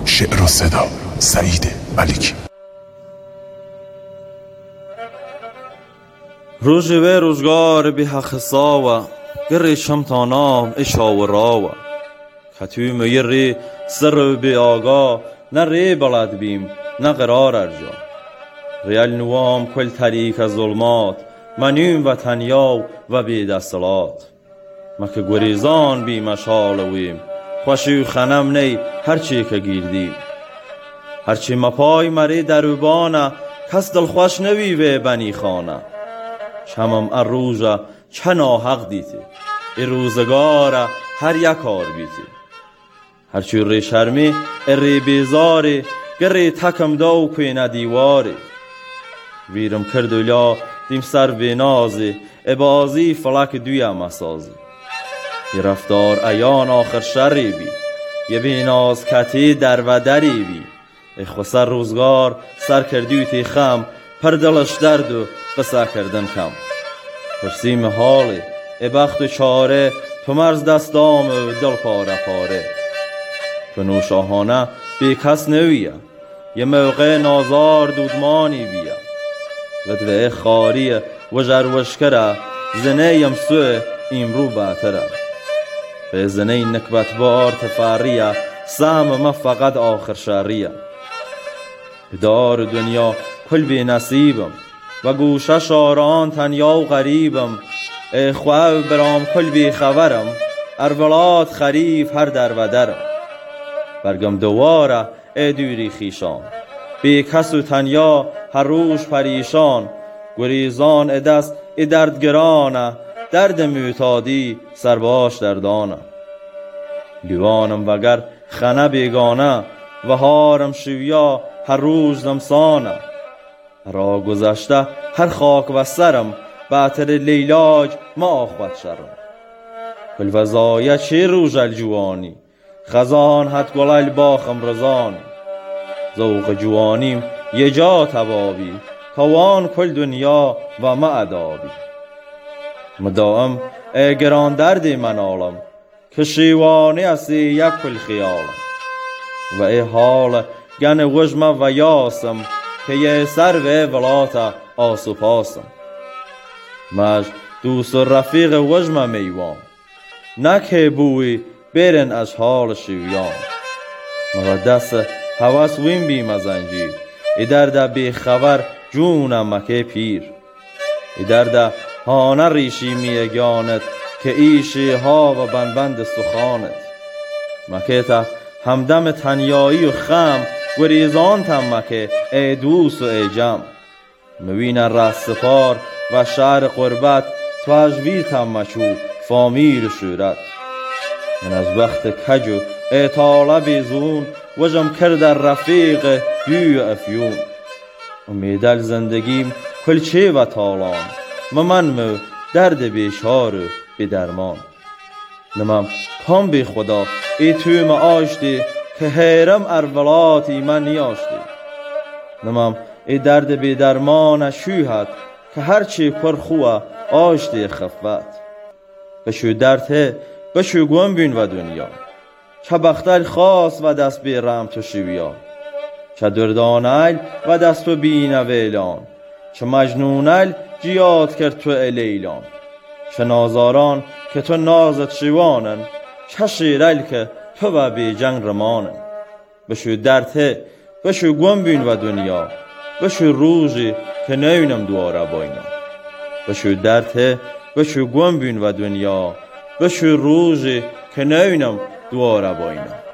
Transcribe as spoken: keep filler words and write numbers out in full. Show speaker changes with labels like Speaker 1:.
Speaker 1: شعر و صدا سعید ملکی.
Speaker 2: روز و روزگار بی حق ساوا گری شمتانام اشا و راوا کتوم یری سر بی آگا نه ری بلد بیم نه قرار ارجا ریال نوام کل طریق ظلمات منیم و تنیاو و بی دستلات مکه گریزان بی مشالویم خوشی خنم نی هرچی که گیردیم هرچی مپای مری دروبانه کس دل خوش نوی و بنی خانه شمم اروجا چنا حق دیتی ای روزگاره هر یکار بیتی هرچی ری شرمی ری بیزاری گری تکم دو کوینه دیواری ویرم کردولا دیم سر بی نازی ای بازی فلک دویا مسازی یه رفتار ایان آخر شری بی یه بی ناز کتی در و دری بی ای خسر روزگار سر کردیوتی خم پر دلش درد و قصه کردن کم پرسیم حالی ای بخت و چاره تو مرز دستام و دل پاره پاره تو نوشاهانه بی کس نویه یه موقع نازار دودمانی بیا و دوه خاریه و جروشکره زنه یمسوه امرو باتره به زنه نکبت بار تفاریه سام ما فقط آخر شاریه دار دنیا کل بی نصیبم و گوشه شاران تنیا و غریبم ای خواه برام کل بی خبرم ارولاد خریف هر در و درم برگم دواره ای دوری خیشان بی کس و تنیا هر روش پریشان گریزان ای دست ای دردگرانه درد معتادی سرباش دردانه لیوانم وگر خنه بیگانه و هارم شویا هر روز دمسانه را گذشته هر خاک و سرم باتر لیلاج ما آخوت شرم کل وزایه چی روز الجوانی خزان حد گلال باخم رزانی ذوق جوانیم یه جا تبابی توان کل دنیا و ما ادابی مدام ای گران دردی من آلم که شیوانی اسی یک کل خیالم و ای حال گن وجم و یاسم که یه سر و ولاتا آسو پاسم مج دوست و رفیق وجم میوان نکه بوی برن از حال شیویان مگه دست حواس ویم بیم از انجیر ای درد بی خبر جونم مکه پیر ای درد هانه ریشی میگانت که ایشی ها و بنبند سخانت مکه تا همدم تنیایی و خم گریزان تم مکه ای دوست و ای جم موین رستپار و شهر قربت تو اجویر تم مچو فامیل و شورت من از وقت کجو ای طالبی زون وجم کرد رفیق دوی افیون امیدل زندگیم کلچه و تالان ممنمو درد بیشار و بی درمان نمم کام بی خدا ای توی ما آشتی که هیرم ارولات من نیاشتی نمم ای درد بی درمان شوهد که هرچی پر خواه آشتی خفت بشو درد بشو گم بین و دنیا چه بختل خاص و دست بی رم تو شویا چه دردانل و دست و بین ویلان چه مجنونل جیاد کرد تو لیلان چه نازاران که تو نازت شوانن چه شیرل که تو و بی جنگ رمانن بشو درته بشو گم بین و دنیا بشو روزی که نوینم دواره باینا بشو درته بشو گم بین و دنیا بشو روزی که نوینم دواره باینا